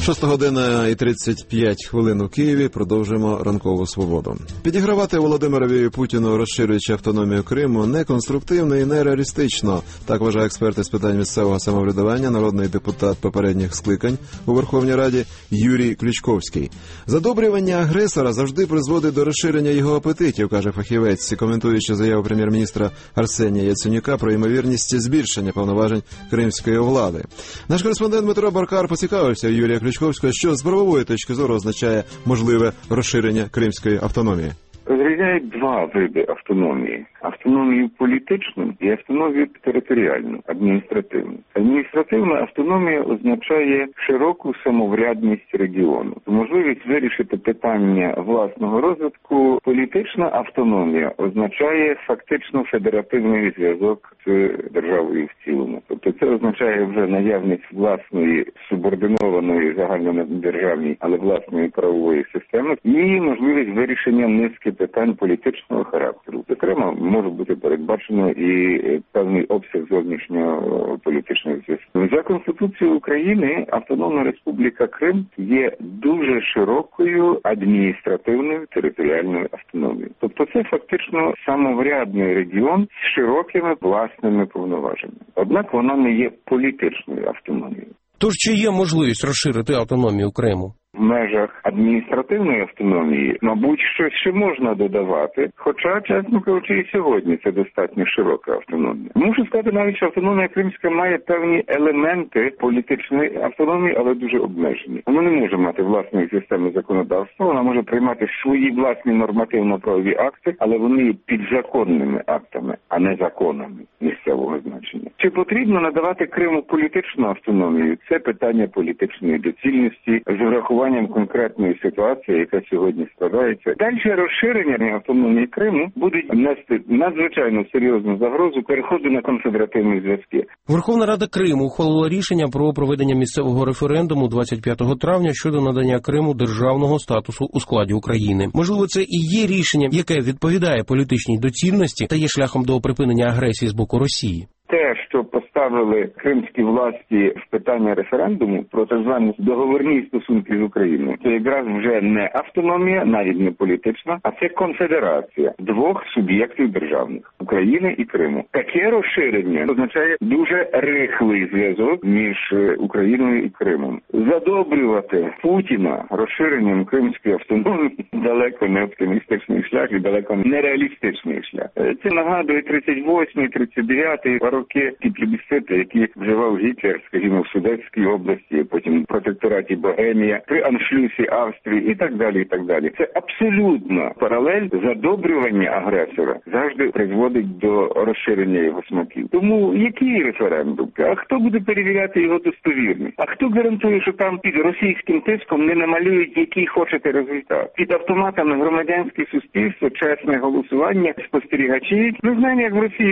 6 година і 35 хвилин у Києві. Продовжуємо ранкову свободу. Підігравати Володимирові Путіну, розширюючи автономію Криму, неконструктивно і нереалістично. Так вважає експерт із питань місцевого самоврядування, народний депутат попередніх скликань у Верховній Раді Юрій Ключковський. Задобрювання агресора завжди призводить до розширення його апетитів, каже фахівець, коментуючи заяву прем'єр-міністра Арсенія Яценюка про ймовірність збільшення повноважень кримської влади. Наш кореспондент Дмитро Баркар поцікавився у Юрія Ключковського, що з правової точки зору означає можливе розширення кримської автономії. Розрізняють два види автономії. Автономію політичну і автономію територіальну, адміністративну. Адміністративна автономія означає широку самоврядність регіону, можливість вирішити питання власного розвитку. Політична автономія означає фактично федеративний зв'язок з державою в цілому. Тобто це означає вже наявність власної субординованої загальнодержавній, але власної правової системи і можливість вирішення низки питань політичного характеру. Зокрема, може бути передбачено і певний обсяг зовнішнього політичного зв'язку. За Конституцією України Автономна Республіка Крим є дуже широкою адміністративною територіальною автономією. Тобто це фактично самоврядний регіон з широкими власними повноваженнями. Однак вона не є політичною автономією. Тож чи є можливість розширити автономію Криму? В межах адміністративної автономії, мабуть, щось ще можна додавати, хоча, чесно кажучи, і сьогодні це достатньо широка автономія. Можу сказати навіть, що автономія кримська має певні елементи політичної автономії, але дуже обмежені. Вона не може мати власної системи законодавства, вона може приймати свої власні нормативно-правові акти, але вони є підзаконними актами, а не законами місцевого значення. Чи потрібно надавати Криму політичну автономію? Це питання політичної доцільності, з врахуванням конкретної ситуації, яка сьогодні складається. Далі розширення автономії Криму буде нести надзвичайно серйозну загрозу переходу на конфедеративні зв'язки. Верховна Рада Криму ухвалила рішення про проведення місцевого референдуму 25 травня щодо надання Криму державного статусу у складі України. Можливо, це і є рішенням, яке відповідає політичній доцільності та є шляхом до припинення агресії з боку Росії. Те, що поставили кримські власті в питання референдуму про так звані договірні стосунки з Україною, це якраз вже не автономія, навіть не політична, а це конфедерація двох суб'єктів державних – України і Криму. Таке розширення означає дуже рихлий зв'язок між Україною і Кримом. Задобрювати Путіна розширеннем кримської автономії далеко не оптимістичний шлях і далеко не реалістичний шлях. Це нагадує 38-й, 39-й роки, ті плебісцити, які вживав Гітлер, скажімо, в Судетській області, потім в протектораті Богемія, при аншлюсі Австрії і так далі, і так далі. Це абсолютно паралель. Задобрювання агресора завжди призводить до розширення його смаків. Тому який референдум? А хто буде перевіряти його достовірність? А хто гарантує, що там під російським тиском не намалюють, який хочете результат? Під автоматами громадянське суспільство, чесне голосування, спостерігачі. Ми знаємо, як в Росії